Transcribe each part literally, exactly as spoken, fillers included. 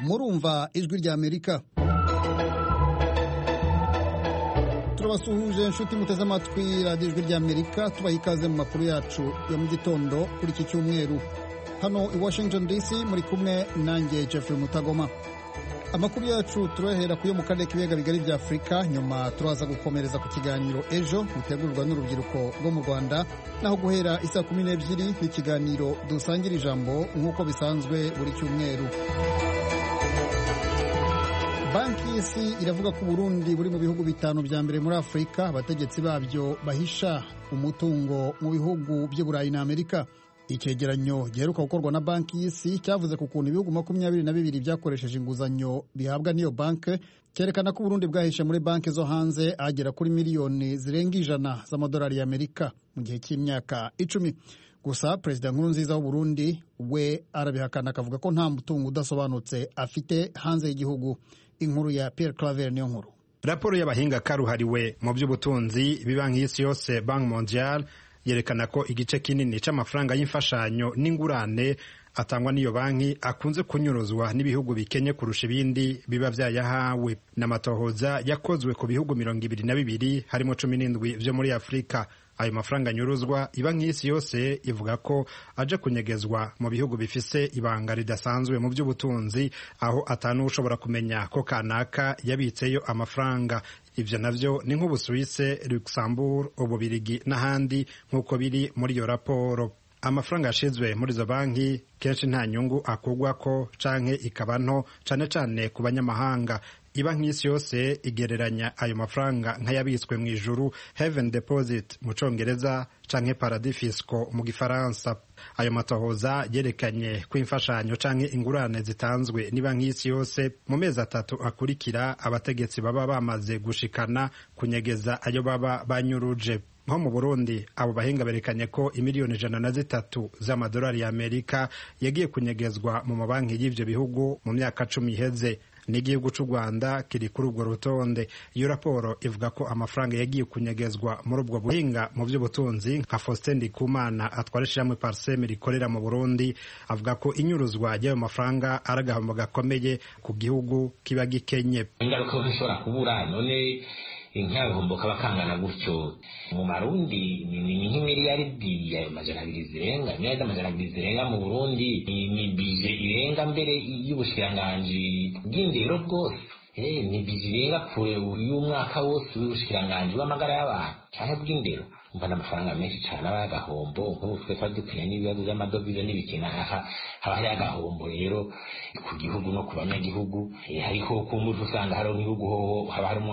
murumva ijwi rya Amerika. Turabasuhuje inshuti muteze amatwi radiyo ijwi rya Amerika, tubaha ikaze mu makuru yacu ya mu gitondo kuri iki cyumweru. Hano i Washington D C muri kumwe nanjye Jeffrey Mutagoma. Amakuru yacu turahera kuyo mu karere k'ibiyaga bigari bya Afurika, nyuma turaza gukomereza ku kiganiro ejo mutegurwa n'urubyiruko rwo mu Rwanda, naho guhera isa kumi n'ebyiri n'ikiganiro dusangira ijambo nk'uko bisanzwe buri cyumweru. Banki y'Isi iravuga ko Burundi buri mu bihugu bitanu bya mbere muri Afurika abategetsi babyo bahisha umutungo mu bihugu by'i Burayi na Amerika. Icyegeranyo giheruka gukorwa na Banki y'Isi cyavuze ku kuntu ibihugu makumyabiri na bibiri byakoresheje inguzanyo bihabwa n'iyo banki, cyerekana ko Burundi bwahishe muri banki zo hanze agera kuri miliyoni zirenga ijana z'amadolari y'Amerika mu gihe cy'imyaka icumi. Gusa Perezida Nkurunziza w'u Burundi we arabihakana, akavuga ko nta mutungo udasobanutse afite hanze y'igihugu. Inkuru ya Pierre Claver niyo nkuru. Raporo y'abahinga karuhariwe mu by'ubutunzi b'ibanki y'Isi yose Banque Mondiale yerekana ko igice kinini c'amafaranga y'imfashanyo n'ingurane atangwa n'iyo banki akunze kunyuruzwa n'ibihugu bikenye kurusha ibindi biba vyayahawe. N'amatohoza yakozwe ku bihugu mirongo ibiri na bibiri harimo cumi n'indwi vyo muri Afurika. Ayo mafaranga nyuruzwa ibanki y'Isi yose ivuga ko aje kunyegezwa mu bihugu bifise ibanga ridasanzwe mu by'ubutunzi, aho atanu ushobora kumenya ko kanaka yabitseyo amafaranga. Ivyo navyo ni nk'Ubusuwise, Luxembourg, Ububirigi n'ahandi nk'uko biri muri iyo raporo. Amafaranga yashizwe muri izo banki kenshi nta nyungu akugwako canke ikaba nto, cane cane ku banyamahanga. Ibanki y'Isi yose igereranya ayo mafaranga nk'ayabitswe mu ijuru, heaven deposit mu Congereza canke paradis fiscal mu Gifaransa. Ayo matohoza yerekanye ko imfashanyo canke ingurane zitanzwe n'Ibanki y'Isi yose mu mezi atatu akurikira abategetsi baba bamaze gushikana kunyegeza ayo baba banyuruje. Nko mu Burundi abo bahinga berekanye ko imiliyoni ijana na zitatu z'amadolari y'Amerika yagiye kunyegezwa mu mabanki y'ivyo bihugu mu myaka cumi iheze. N'igihugu c'u Rwanda kiri kuri urwo rutonde. Iyo raporo ivuga ko amafaranga yagiye kunyegezwa muri ubwo buhinga mu by'ubutunzi. Nka Faustin Ndikumana atwara ishirahamwe Parseme rikorera mu Burundi avuga ko inyuruzwa y'ayo mafaranga ari agahombo gakomeye ku gihugu kiba gikenye. Ingaruka zishobora kubura none inkabihombo kaba kangana gutyo mu Marundi ni nk'imiliyaridi ya majana abiri zirenga miliyaridi amajana abiri zirenga mu Burundi ni bije irenga mbere y'ubushikiranganji bw'indero bwose. Eh ni bije irenga kure y'umwaka wose w'ubushikiranganji w'amagara y'abantu cyane bw'indero. Mbana amafaranga menshi cyane aba agahombo nk'ubu twese dukenya n'ibibazo by'amadovize n'ibikina aha haba hari agahombo rero ku gihugu no ku banyagihugu. E, hariho kumva usanga hari ibihugu ho haba harimo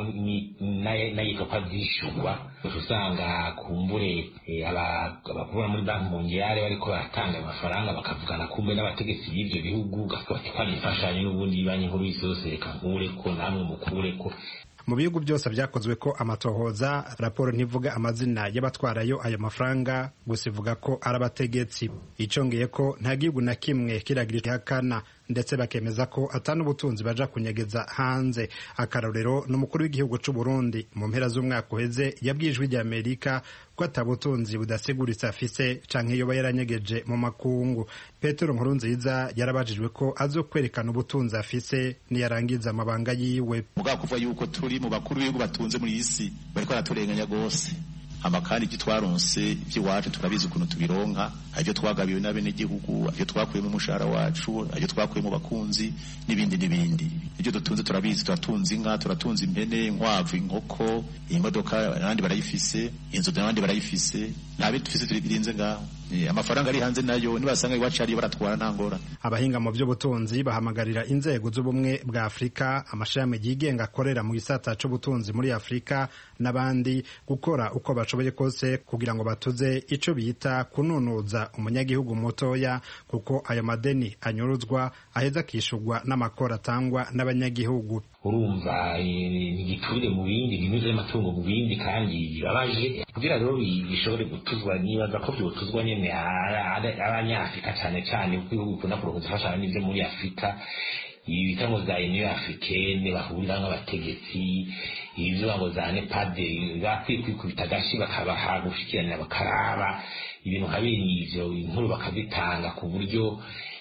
n'ayitwa byishurwa, usanga kumbure e, abakubura muri Banki Mondiale bariko baratanga amafaranga bakavugana kumbe n'abategetsi b'ivyo bihugu gafatwa n'imfashanyo n'ubundi banki nkuru y'Isi yose reka nkure ko namwe mukure ko. Mu bihugu byose byakozwe ko amatohoza, raporo ntivuga amazina y'abatwarayo ayo mafaranga, gusa ivuga ko ari abategetsi. Icongeye ko nta gihugu na kimwe kiragira ihakana, ndetse bakemeza ko atanu ubutunzi baja kunyegeza hanze. Akarorero n'umukuru w'igihugu c'u Burundi mu mpera z'umwaka uheze yabwijwe rya Amerika ko atabutunzi budasiguritse afise canke yoba yaranyegeje mu makungu. Petero Nkurunziza yarabajijwe ko azokwerekana ubutunzi afise niyarangiza amabanga yiwe. Muga kuva yuko turi mu bakuru b'ibihugu batunze muri isi bariko baraturenganya gose. Amakandi gitwaronse by'iwacu turabizi ukuntu tubironka, ajyo twagabiwe n'abene gihugu, ajyo twakuye mu mushahara wacu, ajyo twakuye mu bakunzi n'ibindi n'ibindi. Ibyo dutunze turabizi, turatunze inka, turatunze impene, inkwavu, inkoko, imodoka abandi barayifise, inzu n'abandi barayifise, nabe tufise turibirinze ngaho. E, amafaranga ari hanze nayo nibasanga iwacu ari baratwara ntangora. Abahinga mu by'ubutunzi bahamagarira inzego z'ubumwe bwa Afrika, amashami yigenga akorera mu gisata c'ubutunzi muri Afrika n'abandi gukora uko bashoboye kose kugira ngo batuze ico bita kununuza umunyagihugu mutoya, kuko ayo madeni anyuruzwa aheza kishugwa n'amakora atangwa n'abanyagihugu. Urumva igiturire mu bindi binyuze amatungo mu bindi kandi abaje kugira rero bishobore gutuzwa nibaza ko byotuzwa nyene abanyafrika cyane cyane kuko ibihugu bikunda kuronka ifashanyo n'ivyo muri Afrika. Ibi bitango za Union Africaine bahurira nk'abategetsi, ivyo ngo za NEPAD bakwiye kwikubita agashi bakabaha gushikirana bakaraba ibintu nk'abiri ivyo inkuru bakazitanga ku buryo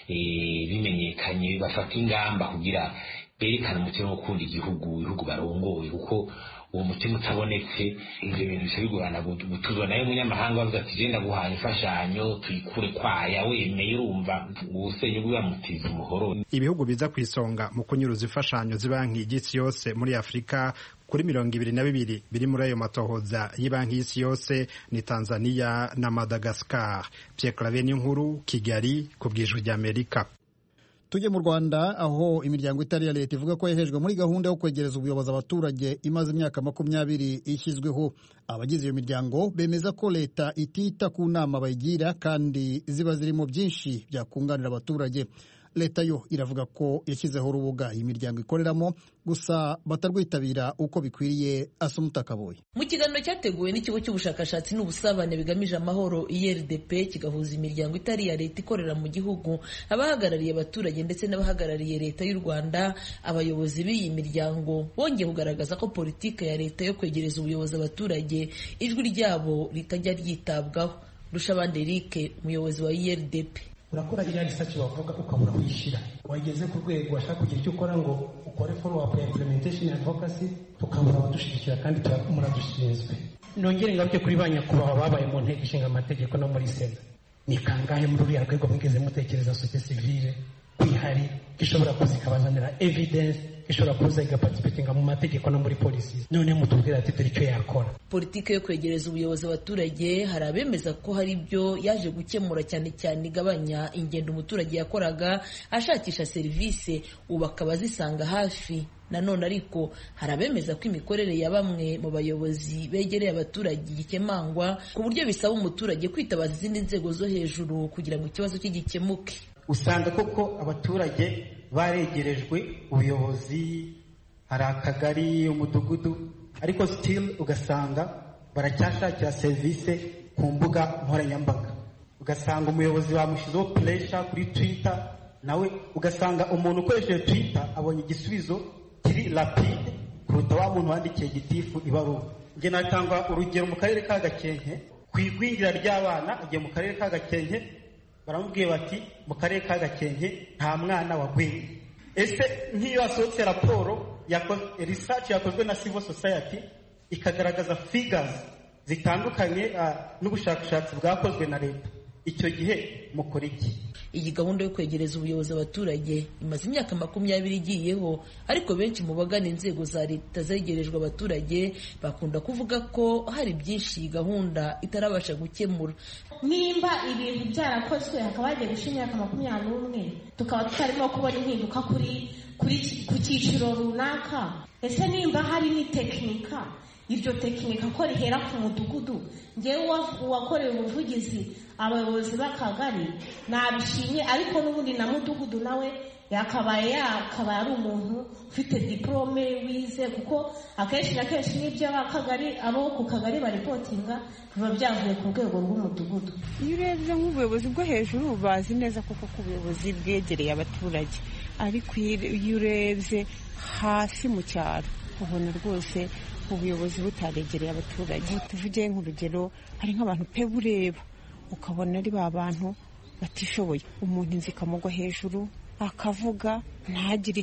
bimenyekanye bafata ingamba kugira berekana umutima wo gukunda igihugu ibihugu barongoye, kuko uwo mutima utabonetse ivyo bintu bisha bigorana gutuzwa nayo umunyamahanga bavuga ati genda guhana imfashanyo tuyikure kwaya wemeye urumva ubusenyi bw'amutiza umuhoro. Ibihugu biza kwisonga mu kunyuruza imfashanyo z'ibanki y'isi yose muri Afrika kuri mirongo ibiri na bibiri biri muri ayo matohoza y'ibanki y'isi yose ni Tanzania na Madagascar. Pierre Claver Niyonkuru, Kigali, ku bw'Ijwi ry'Amerika. Tujye mu Rwanda aho imiryango itari ya leta ivuga ko yahejwe muri gahunda yo kwegereza ubuyobozi abaturage imaze imyaka makumyabiri ishyizweho. Abagize iyo miryango bemeza ko leta itita ku nama bayigira kandi ziba zirimo byinshi byakunganira abaturage. Leta yo iravuga ko yashyizeho urubuga iyi miryango ikoreramo gusa batarwitabira uko bikwiriye. Asumuta Kaboyi. Mu kiganiro cyateguwe n'ikigo cy'ubushakashatsi n'ubusabane bigamije amahoro I R D P kigahuza imiryango itari ya leta ikorera mu gihugu, abahagarariye abaturage ndetse n'abahagarariye leta y'u Rwanda, abayobozi b'iyi miryango bongeye kugaragaza ko politike ya leta yo kwegereza ubuyobozi abaturage ijwi ryabo ritajya ryitabwaho. Rushabande Eric, umuyobozi wa I R D P: urakora iriya research bavuga ukabura kwishyira, wageze ku rwego washaka kugira icyo ukora ngo ukore follow up ya implementation advocacy, tukabura abadushyigikira kandi muradushinzwe. Nongere ngaruke kuri ba nyakubahwa babaye mu nteko ishinga amategeko no muri sena, ni kangahe muri uriya rwego mwigeze mutekereza societe civile kwihari gishobora kuzikabazanira evidence ishobora kuza igaparticipatinga mu mategeko no muri polisi, none mutubwira ati dore icyo yakora. Politike yo kwegereza ubuyobozi abaturage hari abemeza ko hari ibyo yaje gukemura, cyane cyane igabanya ingendo umuturage yakoraga ashakisha serivisi ubu akaba zisanga hafi. Nanone ariko hari abemeza ko imikorere ya bamwe mu bayobozi begereye abaturage gikemangwa ku buryo bisaba umuturage kwitabaza izindi nzego zo hejuru kugira ngo ikibazo cye gikemuke. Usanga koko abaturage baregerejwe ubuyobozi, hari akagari, umudugudu, ariko still ugasanga baracyashakira serivisi ku mbuga nkoranyambaga. Ugasanga umuyobozi bamushizeho pressure kuri Twitter, nawe ugasanga umuntu ukoresheje Twitter abonye igisubizo kiri rapide kuruta wa muntu wandikiye gitifu ibaruwa. Nge natanga urugero mu karere ka Gakenke, ku igwingira ry'abana agiye mu karere ka Gakenke, baramubwiye bati mu karere ka Gakenke nta mwana wagwingiye. Ese nk'iyo asohotse raporo ya research yakozwe na civil society ikagaragaza figures zitandukanye uh, n'ubushakashatsi bwakozwe na leta, icyo gihe mukora iki? Iyi gahunda yo kwegereza ubuyobozi abaturage imaze imyaka makumyabiri igiyeho, ariko benshi mu bagana inzego za leta zegerejwe abaturage bakunda kuvuga ko hari byinshi iyi gahunda itarabasha gukemura. Nimba ibintu byarakozwe hakaba hagiye gushira imyaka makumyabiri n'umwe tukaba tutarimo kubona impinduka kuri kuri ku cyiciro runaka, ese nimba hari ni tekinika, iryo tekinika ko rihera ku mudugudu, ngewe uwakorewe ubuvugizi abayobozi b'akagari nabishimye, ariko n'ubundi na mudugudu nawe yakabaye yakabaye ari umuntu ufite diplome wize, kuko akenshi na kenshi n'ibyo abakagari abo ku kagari baripotinga biba byavuye ku rwego rw'umudugudu. Iyo urebye nk'ubuyobozi bwo hejuru bazi neza koko ko ubuyobozi bwegereye abaturage, ariko iyo urebye hasi mu cyaro ubona rwose ubuyobozi butaregereye abaturage. Tuvuge nk'urugero, hari nk'abantu pe bureba ukabona ari ba bantu batishoboye, umuntu inzi ikamugwa hejuru akavuga ntagire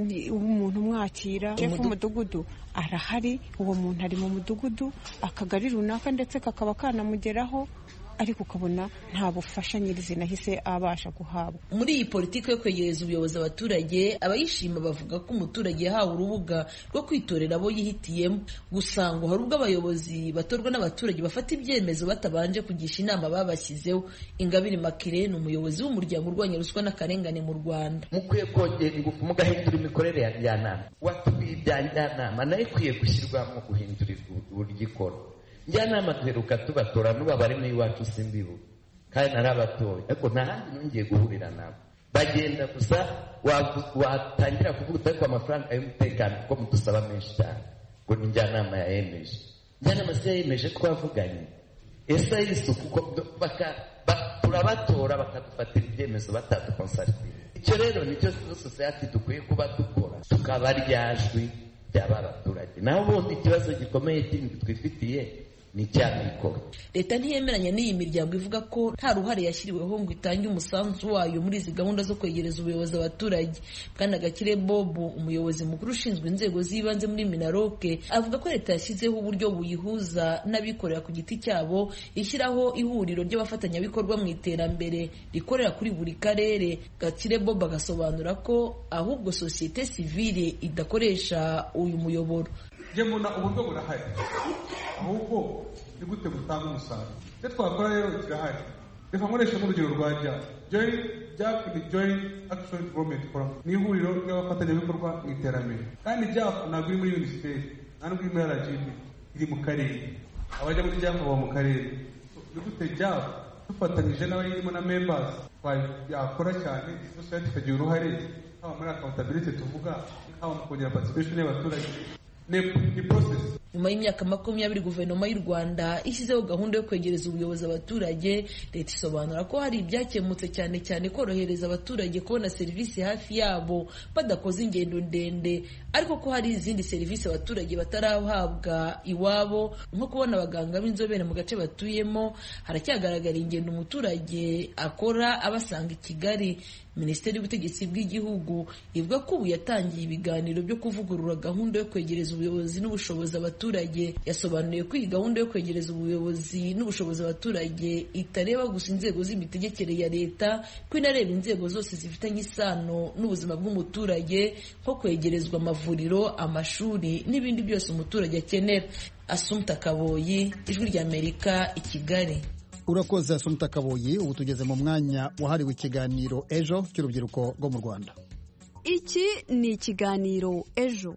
umuntu umwakira. Jefu umudugudu arahari, uwo muntu ari mu mudugudu, akagari runaka ndetse kakaba kanamugeraho, ariko ukabona nta bufasha nyirizina hise abasha guhabwa. Muri iyi politiki yo kwegereza ubuyobozi abaturage, abayishima bavuga ko umuturage yahawe urubuga rwo kwitorera abo yihitiyemo. Gusa ngo hari ubwo abayobozi batorwa n'abaturage bafata ibyemezo batabanje kugisha inama babashyizeho. Ingabire Makire ni umuyobozi w'umuryango urwanya ruswa n'akarengane mu Rwanda. Mukwiye kongera ingufu mugahindura imikorere ya njyanama. Watubwiye ibya njyanama nayo ikwiye gushyirwa mu guhindura uburyo ikora. Njyanama duheruka tubatora n'uba bari mu iwacu simbibu kandi narabatoye, ariko nta handi nongeye guhurira nabo. Bagenda gusa watangira kuvuga ko amafaranga y'umutekano kuko mudusaba menshi cyane ngo ni njyanama yayemeje. Njyanama se yayemeje twavuganye, ese y'isuku turabatora bakadufatira ibyemezo batadukonsaltira. Icyo rero nicyo society dukwiye kuba dukora, tukaba ryajwi by'aba baturage. Naho ubundi ikibazo gikomeye kindi twifitiye ni cya mikoro. Leta ntiyemeranya n'iyi miryango ivuga ko nta ruhare yashyiriweho ngo itange umusanzu wayo muri izi gahunda zo kwegereza ubuyobozi abaturage. Bwana Gakire Bob, umuyobozi mukuru ushinzwe inzego z'ibanze muri Minaroke, avuga ko leta yashyizeho uburyo buyihuza n'abikorera ku giti cyabo, ishyiraho ihuriro ry'abafatanyabikorwa mu iterambere rikorera kuri buri karere. Gakire Bob agasobanura ko ahubwo sosiyete sivile idakoresha uyu muyoboro. Je mbona uburyo burahari, ahubwo ni gute gutanga umusaruro. Icyo twakora rero kirahari. Reka nkoreshe nk'urugero rwa JAF. Join JAF ni Joint Action Development Forum, ni ihuriro ry'abafatanyabikorwa mu iterambere. Kandi JAF ntabwo iri muri minisiteri, ntabwo iri muri R G B, iri mu karere. Abajya muri JAF baba mu karere. Ni gute JAF dufatanyije n'abayirimo na members yakora cyane, society ikagira uruhare, haba muri accountability tuvuga, haba mu kongera participation y'abaturage. Ni process. Nyuma y'imyaka makumyabiri guverinoma y'u Rwanda ishyizeho gahunda yo kwegereza ubuyobozi abaturage, leta isobanura ko hari ibyakemutse, cyane cyane korohereza abaturage kubona serivisi hafi yabo badakoze ingendo ndende, ariko ko hari izindi serivisi abaturage batarahabwa iwabo, nko kubona abaganga b'inzobere mu gace batuyemo. Haracyagaragara ingendo umuturage akora abasanga i Kigali. Minisiteri y'Ubutegetsi bw'Igihugu ivuga ko ubu yatangiye ibiganiro byo kuvugurura gahunda yo kwegereza ubuyobozi n'ubushobozi abaturage. Yasobanuye ko iyi gahunda yo kwegereza ubuyobozi n'ubushobozi abaturage itareba gusa inzego z'imitegekere ya leta, ko inareba inzego zose zifitanye isano n'ubuzima bw'umuturage, nko kwegerezwa amavuriro, amashuri n'ibindi byose umuturage akenera. Assumpta Kaboyi, Ijwi ry'Amerika, i Kigali. Urakoze Assumpta Kaboyi. Ubu tugeze mu mwanya wahariwe ikiganiro ejo cy'urubyiruko rwo mu Rwanda. Iki ni ikiganiro ejo.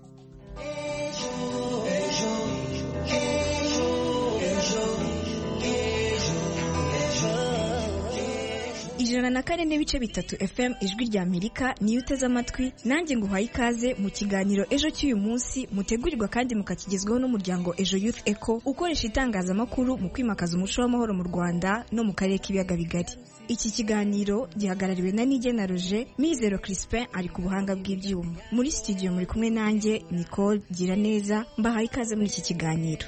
ijana na kane n'ibice bitatu F M Ijwi ry'Amerika niyo uteze amatwi. Nanjye nguhaye ikaze mu kiganiro ejo cy'uyu munsi, mutegurirwa kandi mukakigezwaho n'umuryango Ejo Youth Echo ukoresha itangazamakuru mu kwimakaza umuco w'amahoro mu Rwanda no mu karere k'ibiyaga bigari. Iki kiganiro gihagarariwe na Nigena Roger, Mizero Crispin ari ku buhanga bw'ibyuma. Muri studio muri kumwe nanjye Nicole Giraneza, mbahaye ikaze muri iki kiganiro.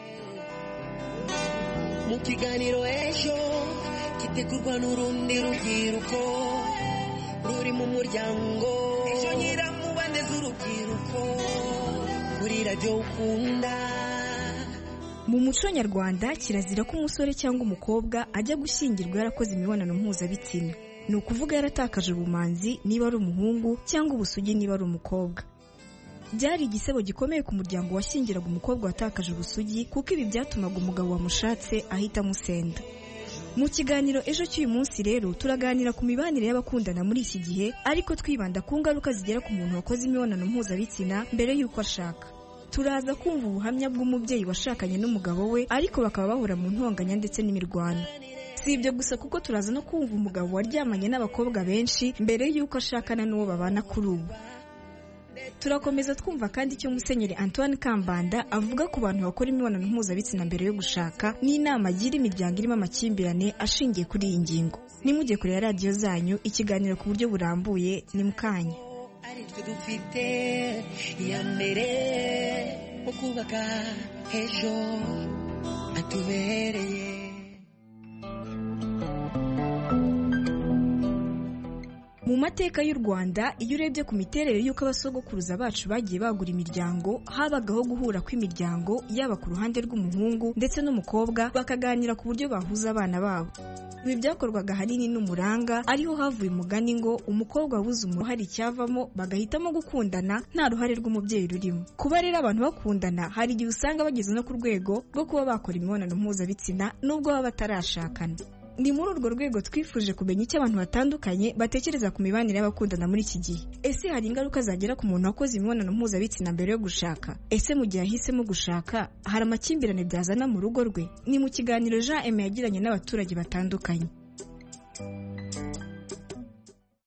Mu kiganiro ejo gitegurwa n'urundi rubyiruko ruri mu muryango ejo nyiramubande z'urubyiruko kuri radiyo ukunda. Mu muco nyarwanda kirazira ko umusore cyangwa umukobwa ajya gushyingirwa yarakoze imibonano mpuzabitsina. Ni ukuvuga yaratakaje ubumanzi niba ari umuhungu cyangwa ubusugi niba ari umukobwa. Byari igisebo gikomeye ku muryango washyingiraga umukobwa watakaje ubusugi, kuko ibi byatumaga umugabo wamushatse ahita amusenda. Mu kiganiro ejo cy'uyu munsi rero turaganira ku mibanire y'abakundana muri iki gihe, ariko twibanda ku ngaruka zigera ku muntu wakoze imibonano mpuzabitsina mbere y'uko ashaka. Turaza kumva ubuhamya bw'umubyeyi washakanye n'umugabo we, ariko bakaba bahura mu ntonganya ndetse n'imirwano. Si ibyo gusa, kuko turaza no kumva umugabo waryamanye n'abakobwa benshi mbere y'uko ashakana n'uwo babana kuri ubu. Turakomeza twumva kandi icyo Musenyeri Antoine Kambanda avuga ku bantu bakora imibonano mpuzabitsina mbere yo gushaka, n'inama agira imiryango irimo amakimbirane ashingiye kuri iyi ngingo. Nimujye kure ya radiyo zanyu, ikiganiro ku buryo burambuye ni mukanya. Ari twe dufite iya mbere mu kubaka ejo atubereye. Mu mateka y'u Rwanda, iyo urebye ku miterere y'uko abasogokuruza bacu bagiye bagura imiryango, habagaho guhura kw'imiryango yaba ku ruhande rw'umuhungu ndetse n'umukobwa, bakaganira ku buryo bahuza abana babo. Ibi byakorwaga ahanini n'umuranga, ariho havuye umugani ngo umukobwa wabuze umuhungu hari icyavamo, bagahitamo gukundana nta ruhare rw'umubyeyi rurimo. Kuba rero abantu bakundana, hari igihe usanga bageze no ku rwego rwo kuba bakora imibonano mpuzabitsina nubwo baba batarashakana. Ni muri urwo rwego twifuje kumenya icyo abantu batandukanye batekereza ku mibanire y'abakundana muri iki gihe. Ese hari ingaruka zagera ku muntu wakoze imibonano mpuzabitsina mbere yo gushaka? Ese mu gihe ahisemo gushaka hari amakimbirane byazana mu rugo rwe? Ni mu kiganiro Jean Aime yagiranye n'abaturage batandukanye.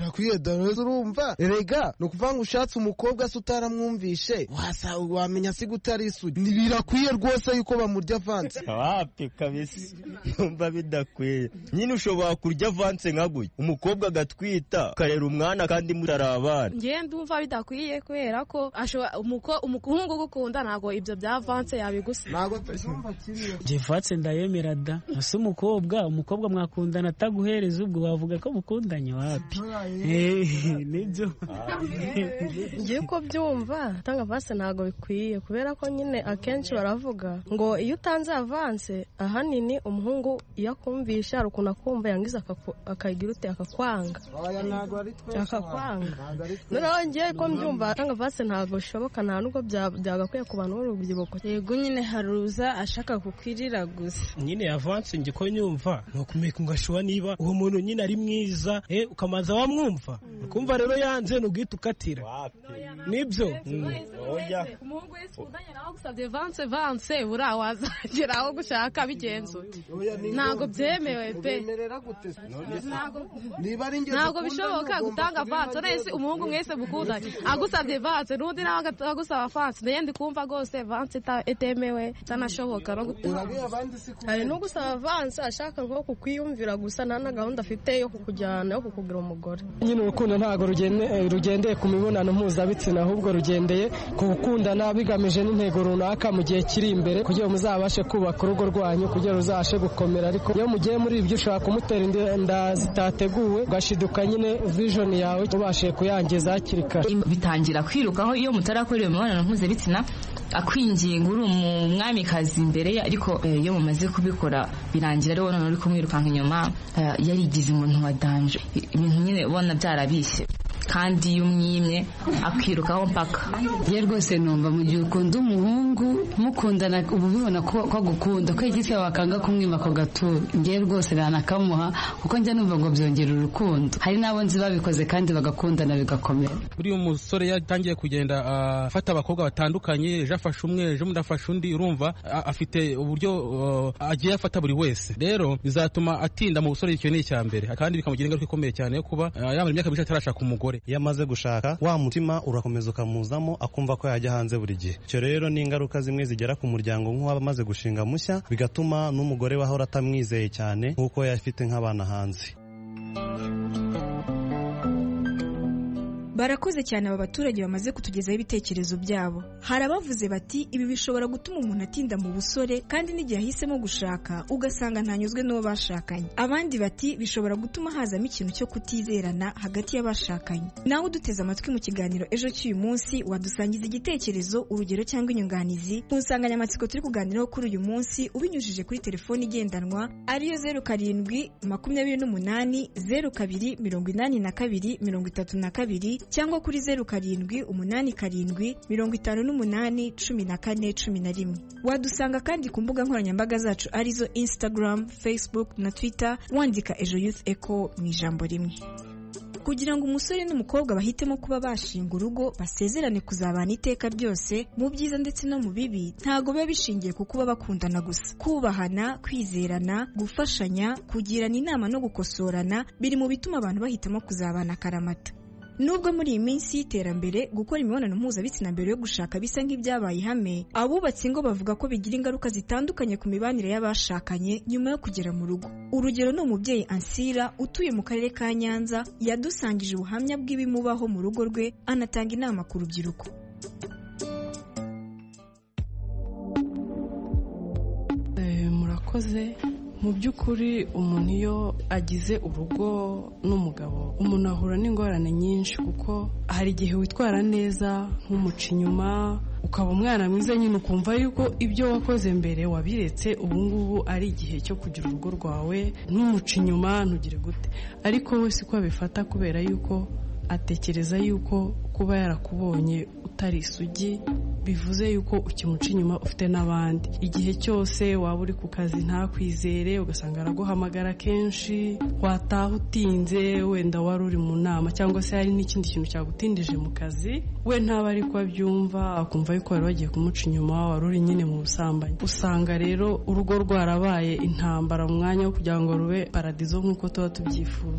birakwiye dareza urumva erega no kuvuga ngo ushatse umukobwa se utaramwumvishe wasa wamenya si gutari isugi birakwiye rwose yuko bamurya avance wapi kabisa numva bidakwiye nyine ushobora kurya avance nkaguye umukobwa agatwita karera umwana kandi mutarabana ngiye ndumva bidakwiye kubera ko umuhungu gukunda ntago ibyo bya avance yabigusa ntago tumva kiriyo jivatse ndayemera da ase umukobwa umukobwa mwakundana ataguhereza ubwo wavuga ko mukundanye wapi nibyo ngiye ko byumva tanga avance ntago bikwiye kubera ko nyine akenshi baravuga ngo iyo utanze avance ahanini umuhungu iyo akumvisha ari ukuntu akumva yangiza akagira ute akakwanga akakwanga noneho ngiye ko mbyumva tanga avance ntago bishoboka nta nubwo byagakwiye ku bantu b'urubyiruko yego nyine haruza ashaka kukwirira gusa nyine avance nge ko nyumva ni ukumenya ngo ashuwa niba uwo muntu nyine ari mwiza eh ukamaza wamwumva ukumva rero yanze n'ubwite ukatira nibyo umuhungu wese udanye nawe gusabye avance avance bura wazagera aho gushaka bigenzo ntago byemewe pe ntago bishoboka gutanga avance nese umuhungu mwese mukundanye agusabye avance n'undi nawe agusaba avance naye ndi kumva rwose avance etemewe itanashoboka no gutanga hari no gusaba avance ashaka nko kukwiyumvira gusa nta na gahunda afite yo kukujyana yo kukugira umugore nyine urukundo ntago rugendeye ku mibonano mpuzabitsina ahubwo rugendeye ku gukundana bigamije n'intego runaka mu gihe kiri imbere kugira ngo muzabashe kubaka urugo rwanyu kugira ruzabashe gukomera ariko iyo mugiye muri ibyo ushobora kumutera inda zitateguwe ugashiduka nyine vision yawe ubashe kuyangiza hakiri kare bitangira kwirukaho iyo mutarakorera imibonano mpuzabitsina akwinginga uri umwamikazi imbere ye ariko iyo mumaze kubikora birangira rero none uri kumwirukanka inyuma yarigize umuntu wa danje ibintu nyine ubona byarabishye kandi iyo umwimye akirukaho mpaka ye rwose numva mu gihe ukunda umuhungu mukundana ubu bibona ko agukunda ko igise wakanga kumwima ako gaturo ngiye rwose ranakamuha kuko njya numva ngo byongera urukundo hari n'abo nzi babikoze kandi bagakundana bigakomera buri umusore yatangiye kugenda afata abakobwa batandukanye ejo afashe umwe ejo undi afashe undi urumva afite uburyo agiye afata buri wese rero bizatuma atinda mu busore icyo ni icya mbere kandi bikamugira ingaruka ikomeye cyane yo kuba yamara imyaka myinshi atarashaka umugore iyo amaze gushaka wa mutima urakomeza ukamuzamo akumva ko yajya hanze buri gihe icyo rero ni ingaruka zimwe zigera ku muryango nk'uwaba amaze gushinga mushya bigatuma n'umugore we ahora atamwizeye cyane nk'uko yafite nk'abana hanze. Barakoze cyane aba baturage bamaze kutugezaho ibitekerezo byabo. Hari abavuze bati ibi bishobora gutuma umuntu atinda mu busore kandi n'igihe ahisemo gushaka ugasanga ntanyuzwe n'uwo bashakanye. Abandi bati bishobora gutuma hazamo ikintu cyo kutizerana hagati y'abashakanye. Nawe uduteze amatwi mu kiganiro ejo cy'uyu munsi wadusangiza igitekerezo, urugero cyangwa inyunganizi ku nsanganyamatsiko turi kuganiraho kuri uyu munsi ubinyujije kuri telefoni igendanwa ariyo zeru karindwi makumyabiri n'umunani zeru kabiri mirongo inani na kabiri mirongo itatu na kabiri cyangwa kuri zeru karindwi umunani karindwi mirongo itanu n'umunani cumi na kane cumi na rimwe. Wadusanga kandi ku mbuga nkoranyambaga zacu arizo Instagram, Facebook na Twitter wandika Ejo Youth Echo mu ijambo rimwe. Kugira ngo umusore n'umukobwa bahitemo kuba bashinga urugo basezerane kuzabana iteka ryose mu byiza ndetse no mu bibi, ntago biba bishingiye ku kuba bakundana gusa. Kubahana, kwizerana, gufashanya, kugirana inama no gukosorana biri mu bituma abantu bahitamo kuzabana akaramata. Nubwo muri iyi minsi y'iterambere gukora imibonano mpuzabitsina mbere yo gushaka bisa nk'ibyabaye ihame, abubatsi ngo bavuga ko bigira ingaruka zitandukanye ku mibanire y'abashakanye nyuma yo kugera mu rugo. Urugero ni umubyeyi Ansira utuye mu karere ka Nyanza yadusangije ubuhamya bw'ibimubaho mu rugo rwe, anatanga inama ku rubyiruko. Murakoze. Mu by'ukuri umuntu iyo agize urugo n'umugabo umuntu ahura n'ingorane nyinshi kuko hari igihe witwara neza nk'umuca inyuma ukaba umwana mwiza nyine ukumva yuko ibyo wakoze mbere wabiretse ubu ngubu ari igihe cyo kugira urugo rwawe ntumuca inyuma ntugire gute, ariko we siko abifata kubera yuko atekereza yuko kuba yarakubonye utari isugi bivuze yuko ukimuca inyuma ufite n'abandi. Igihe cyose waba uri ku kazi ntakwizere ugasanga araguhamagara kenshi, wataha utinze wenda wari uri mu nama cyangwa se hari n'ikindi kintu cyagutindije mu kazi, we ntaba ariko abyumva akumva yuko wari wagiye kumuca inyuma, wari uri nyine mu busambanyi. Usanga rero urugo rwarabaye intambara mu mwanya wo kugira ngo rube paradizo nk'uko tuba tubyifuza.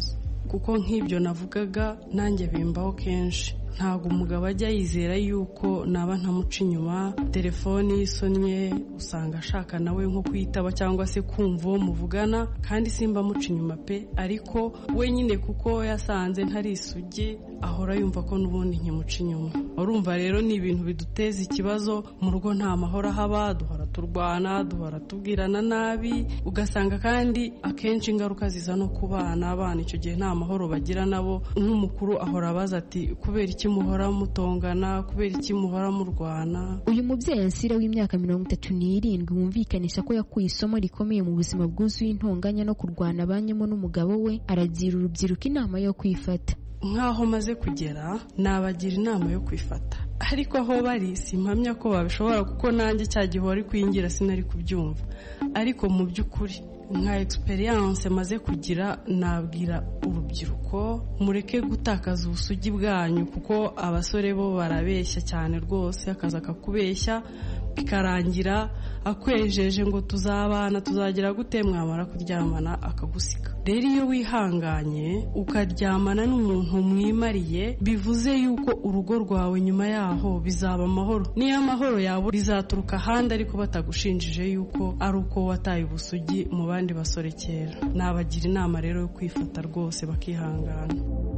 kuko nk'ibyo navugaga nanjye bimbaho kenshi. Ntabwo umugabo ajya yizera yuko naba ntamuca inyuma, telefoni yisonnye usanga ashaka nawe nko kuyitaba cyangwa se kumva uwo muvugana, kandi simba muca inyuma pe, ariko we nyine kuko yasanze ntari isugi ahora yumva ko n'ubundi nkimuca inyuma. Urumva rero ni ibintu biduteza ikibazo mu rugo, nta mahoro haba, duhora turwana, duhora tubwirana nabi, ugasanga kandi akenshi ingaruka ziza no ku bana. Abana icyo gihe nta mahoro bagira nabo, nk'umukuru ahora abaza ati kubera iki muhora mutongana, kubera iki muhora murwana. Uyu mubyeyi Ansira w'imyaka mirongo itatu n'irindwi wumvikanisha ko yakuye isomo rikomeye mu buzima bwuzuye intonganya no kurwana abanyemo n'umugabo we, aragira urubyiruko inama yo kwifata. Nk'aho maze kugera nabagira inama yo kwifata, ariko aho bari simpamya ko babishobora kuko nanjye cya gihe wari kwingira sinari kubyumva, ariko mu by'ukuri nka experience maze kugira nabwira urubyiruko mureke gutakaza ubusugi bwanyu, kuko abasore bo barabeshya cyane rwose, akaza kakubeshya bikarangira akwejeje ngo tuzabana tuzagira gute, mwamara kuryamana akagusiga. Rero iyo wihanganye ukaryamana n'umuntu mwimariye, bivuze yuko urugo rwawe nyuma yaho bizaba amahoro. Niyo amahoro yawe rizaturuka ahandi ariko batagushinjije yuko ari uko wataye ubusugi mu bandi basore kera. Nabagira inama rero yo kwifata rwose bakihangana.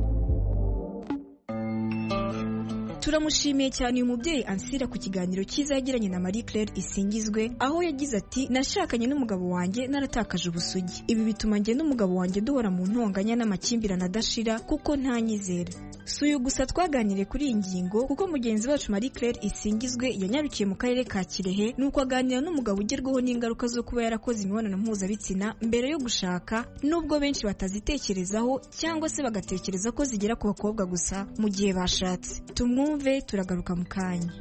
Turamushimiye cyane uyu mubyeyi Ansira ku kiganiro cyiza yagiranye na Marie Claire Isingizwe, aho yagize ati nashakanye n'umugabo wanjye naratakaje ubusugi, ibi bituma njye n'umugabo wanjye duhora mu ntonganya n'amakimbirane adashira kuko ntanyizera. Si uyu gusa twaganiriye kuri iyi ngingo, kuko mugenzi wacu Marie Claire Isingizwe yanyarukiye mu karere ka Kirehe, nuko aganira n'umugabo ugerwaho n'ingaruka zo kuba yarakoze imibonano mpuzabitsina mbere yo gushaka, nubwo benshi batazitekerezaho cyangwa se bagatekereza ko zigera ku bakobwa gusa mu gihe bashatse. Tumwumve, turagaruka mu kanya.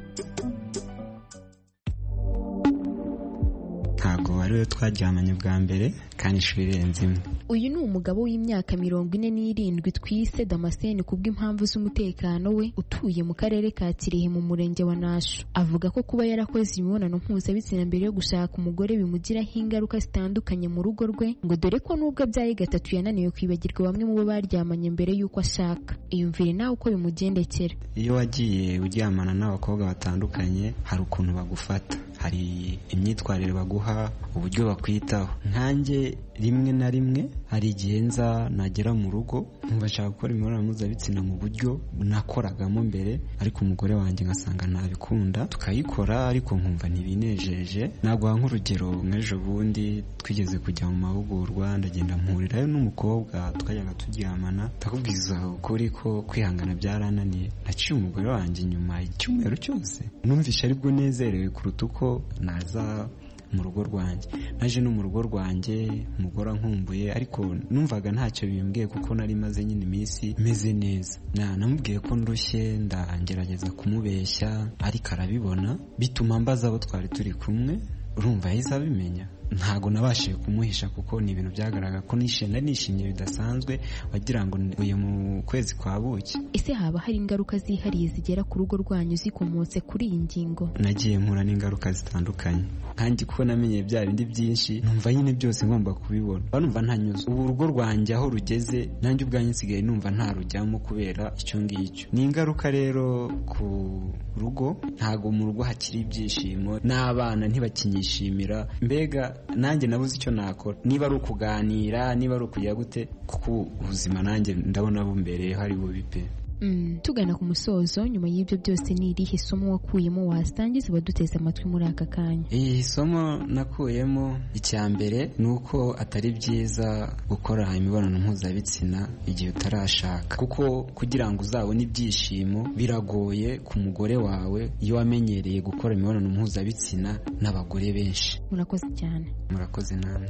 Ntabwo wari we twaryamanye bwa mbere kandi inshuro irenze imwe. Uyu ni umugabo w'imyaka mirongo ine n'irindwi twise Damascene kubw'impamvu z'umutekano we, utuye mu karere ka Kirehe mu murenge wa Nasho. Avuga ko kuba yarakoze imibonano mpuzabitsina mbere yo gushaka umugore bimugiraho ingaruka zitandukanye mu rugo rwe, ngo dore ko nubwo abyaye gatatu yananiwe kwibagirwa bamwe mu bo baryamanye mbere y'uko ashaka. Iyumvire nawe uko bimugendekera. Iyo wagiye uryamana n'abakobwa batandukanye hari ukuntu bagufata, hari imyitwarire baguha, uburyo bakwitaho. Nkanjye rimwe na rimwe hari igihe nza nagera mu rugo nkabashaka gukora imibonano mpuzabitsina mu buryo nakoragamo mbere, ariko umugore wanjye ngasanga ntabikunda, tukayikora ariko nkumva ntibinejeje. Naguha nk'urugero, nk'ejo bundi twigeze kujya mu mahugurwa, ndagenda mpurirayo n'umukobwa tukajyaga turyamana, ndakubwiza ukuri ko kwihangana byarananiye, naciye umugore wanjye inyuma icyumweru cyose. Numvishe aribwo nezerewe kuruta uko naza mu rugo rwanjye. Naje no mu rugo rwanjye umugore nkumbuye, ariko numvaga ntacyo bimbwiye kuko nari maze nyine iminsi meze neza. Na namubwiye ko ndushye, ndangerageza kumubeshya ariko arabibona, bituma mbaza abo twari turi kumwe. Urumva yahise abimenya. Ntago nabashije kumuhisha kuko ni ibintu byagaragara ko nishe nari nishimye bidasanzwe, wagira ngo uyu mu kwezi kwa buki. Ese haba hari ingaruka zihariye zigera ku rugo rwanyu zikomotse kuri iyi ngingo? Nagiye mpura n'ingaruka zitandukanye, kandi kuko namenye bya bindi byinshi numva nyine byose ngomba kubibona, numva ntanyuze. Ubu urugo rwanjye aho rugeze nanjye ubwanjye nsigaye numva ntarujyamo kubera icyo ngicyo. Ni ingaruka rero ku rugo, ntago mu rugo hakiri ibyishimo, n'abana ntibakinyishimira. Mbega nanjye nabuze icyo nakora, niba ari ukuganira, niba ari ukugira gute, kuko ubuzima nanjye ndabona bumbereye hari bubi pe. Mm, tugana ku musozo, nyuma y'ibyo byose ni irihe somo wakuyemo wasangiza abaduteze amatwi muri aka kanya? Iyi somo nakuyemo, icya mbere ni uko atari byiza gukora imibonano mpuzabitsina igihe utarashaka, kuko kugira ngo uzabone ibyishimo biragoye ku mugore wawe iyo wamenyereye gukora imibonano mpuzabitsina n'abagore benshi. Murakoze cyane. Murakoze namwe.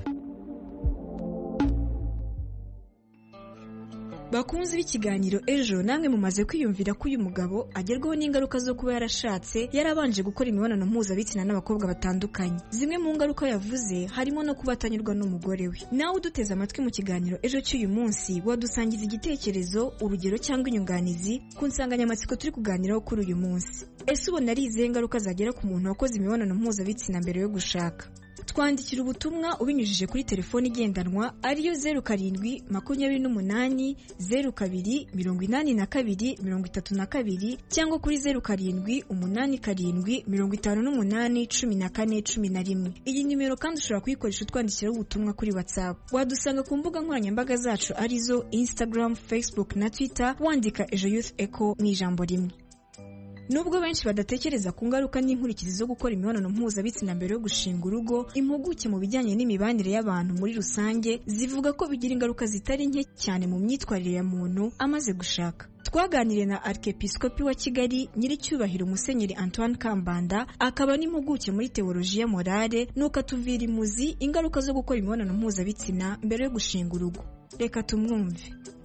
Bakunzi b'ikiganiro ejo, namwe mumaze kwiyumvira ko uyu mugabo agerwaho n'ingaruka zo kuba yarashatse yarabanje gukora imibonano mpuzabitsina n'abakobwa batandukanye. Zimwe mu ngaruka yavuze harimo no kuba atanyurwa n'umugore we. Nawe uduteze amatwi mu kiganiro ejo cy'uyu munsi, wadusangiza igitekerezo, urugero cyangwa inyunganizi ku nsanganyamatsiko turi kuganiraho kuri uyu munsi. Ese ubona ari izihe ngaruka zagera ku muntu wakoze imibonano mpuzabitsina mbere yo gushaka? twandikira ubutumwa ubinyujije kuri telefoni igendanwa ariyo zeru karindwi makumyabiri n'umunani zeru kabiri mirongo inani na kabiri mirongo itatu na kabiri cyangwa kuri zeru karindwi umunani karindwi mirongo itanu n'umunani cumi na kane cumi na rimwe. Iyi nimero kandi ushobora kuyikoresha utwandikiraho ubutumwa kuri WhatsApp. Wadusanga ku mbuga nkoranyambaga zacu arizo Instagram, Facebook na Twitter wandika Ejo Youth Echo mu ijambo rimwe. Nubwo benshi badatekereza ku ngaruka n'inkurikizi zo gukora imibonano mpuzabitsina mbere yo gushinga urugo, impuguke mu bijyanye n'imibanire y'abantu muri rusange zivuga ko bigira ingaruka zitari nke cyane mu myitwarire ya muntu amaze gushaka. Twaganiriye na Arkepiskopi wa Kigali Nyiricyubahiro Musenyeri Antoine Kambanda, akaba n'impuguke muri teolojiya morale, nuko atuvira imuzi ingaruka zo gukora imibonano mpuzabitsina mbere yo gushinga urugo. Reka tumwumve.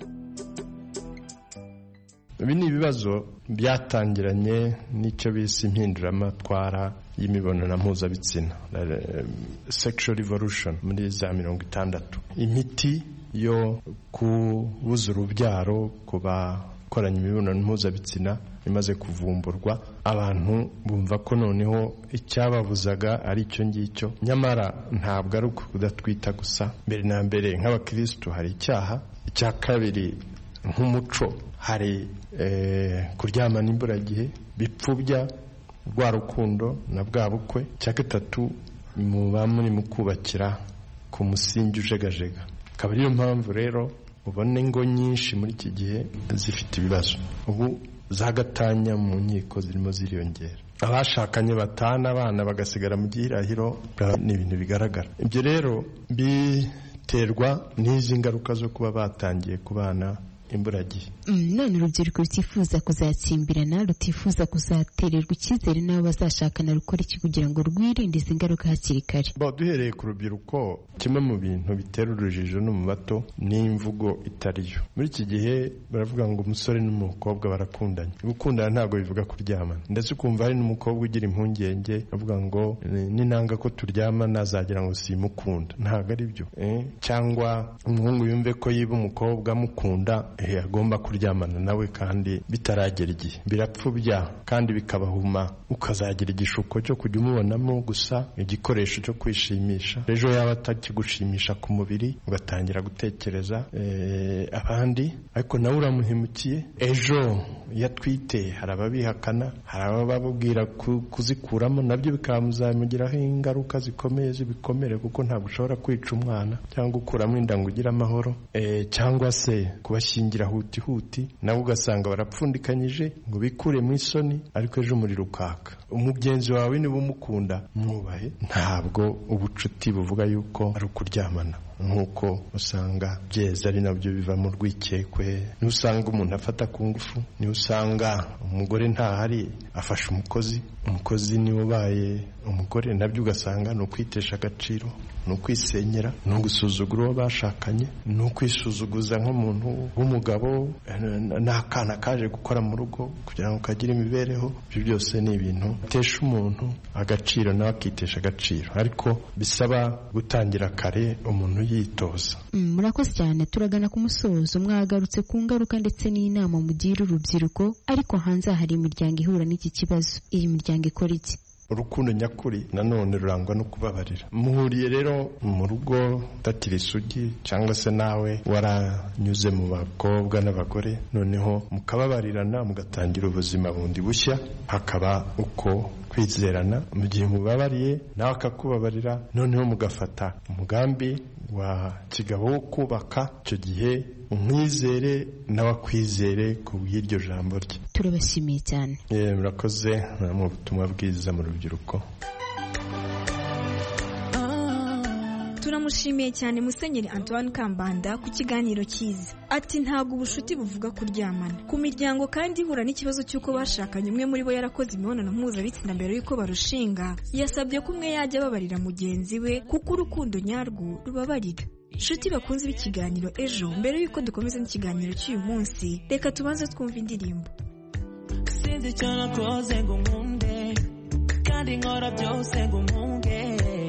Ibi ni ibibazo byatangiranye n'icyo bise impinduramatwara y'imibonano mpuzabitsina, sexual revolution muri za mirongo itandatu. Imiti yo kubuza urubyaro ku bakoranye imibonano mpuzabitsina imaze kuvumburwa, abantu bumva ko noneho icyababuzaga ari icyo ngicyo. Nyamara ntabwo ari ukudatwita gusa. Mbere na mbere nk'abakristo hari icyaha. Icya kabiri nk'umuco hari kuryamana imburagihe bipfubya rwa rukundo na bwa bukwe. Icya gatatu muba muri mu kubakira ku musingi ujegajega. Akaba ariyo mpamvu rero ubona ingo nyinshi muri iki gihe zifite ibibazo. Ubu zagatanya mu nkiko zirimo ziriyongera. Abashakanye batana abana bagasigara mu gihirahiro ni ibintu bigaragara. Ibyo rero biterwa n'izi ngaruka zo kuba batangiye kubana imburagihe. None urubyiruko rutifuza kuzatsimbirana, rutifuza kuzatererwa icyizere n'abo bazashakana, rukora iki kugira ngo rwirinde izi ngaruka hakiri kare? Bo duhereye ku rubyiruko, kimwe mu bintu bitera urujijo no mu bato ni imvugo itariyo. Muri iki gihe baravuga ngo umusore n'umukobwa barakundanye. Gukundana ntabwo bivuga kuryamana, ndetse ukumva hari n'umukobwa ugira impungenge avuga ngo ninanga ko turyamana azagira ngo simukunda. Ntabwo ari byo. Eh? Cyangwa umuhungu yumve ko yiba umukobwa amukunda agomba kuryamana nawe kandi bitaragera igihe. Birapfubya kandi bikabahuma, ukazagira igishuko cyo kujya umubonamo gusa igikoresho cyo kwishimisha. Ejo yaba atakigushimisha ku mubiri ugatangira gutekereza eh, abandi, ariko nawe uramuhemukiye. Ejo yatwite hari ababihakana, hari abababwira kuzikuramo, nabyo bikamuzamugiraho ingaruka zikomeye z'ibikomere, kuko ntabwo ushobora kwica umwana cyangwa gukuramo inda ngo ugire amahoro, eh, cyangwa se kubashyingira huti huti, nawe ugasanga barapfundikanyije ngo bikure mu isoni, ariko ejo umuriro ukaka. Umugenzi wawe niba umukunda mwubahe. Ntabwo ubucuti buvuga yuko ari ukuryamana, nk'uko usanga byeza ari nabyo biva mu rwikekwe. Ni usanga umuntu afata ku ngufu, ni usanga umugore ntahari afasha umukozi, umukozi niwe ubaye umugore, nabyo ugasanga ni ukwitesha agaciro, ni ukwisenyera, ni ugusuzugura uwo bashakanye, ni ukwisuzuguza nk'umuntu w'umugabo n'akana kaje gukora mu rugo kugira ngo kagire imibereho. Ibyo byose ni ibintu bitesha umuntu agaciro nawe akitesha agaciro, ariko bisaba gutangira kare umuntu yitoza. Murakoze cyane. Turagana ku musozo. Mwagarutse ku ngaruka ndetse n'inama mugira urubyiruko, ariko hanze hari imiryango ihura n'iki kibazo. Iyi miryango ikora iki? Urukundo nyakuri nanone rurangwa no kubabarira. Muhuriye rero mu rugo utakiri isugi, cyangwa se nawe waranyuze mu bakobwa n'abagore, noneho mukababarirana mugatangira ubuzima bundi bushya, hakaba uko kwizerana. Mu gihe mubabariye nawe akakubabarira, noneho mugafata umugambi wa kigabo wo kubaka. Icyo gihe umwizere nawe akwizere ku bw'iryo jambo rye. Turabashimiye cyane. Eh, murakoze mu butumwa bwiza mu rubyiruko. Turamushimiye cyane Musenyeri Antoine Kambanda ku kiganiro cyiza. Ati ntabwo ubushuti buvuga kuryamana. Ku miryango kandi ihura n'ikibazo cy'uko bashakanye, umwe muri bo yarakoze imibonano mpuzabitsina mbere y'uko barushinga, yasabye ko umwe yajya ababarira mugenzi we, kuko urukundo nyarwo rubabarira. Nshuti bakunze b'ikiganiro Ejo, mbere y'uko dukomeza n'ikiganiro cy'uyu munsi, reka tubanze twumva indirimbo. Sinzi icyo nakoze ngo nkunde, kandi nkora byose ngo mpunge,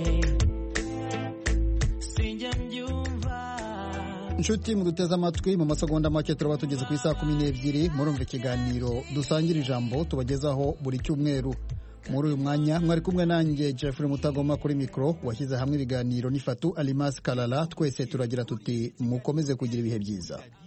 sinjya mbyumva. Nshuti muduteze amatwi, mu masegonda make turaba tugeze ku isaha kumi n'ebyiri. Murumva ikiganiro dusangira ijambo tubagezaho buri cyumweru. muri uyu mwanya mwari kumwe nanjye Jeffrey Mutagoma kuri mikoro, washyize hamwe ibiganiro ni Fatu Alimas Kalala. Twese turagira tuti mukomeze kugira ibihe byiza.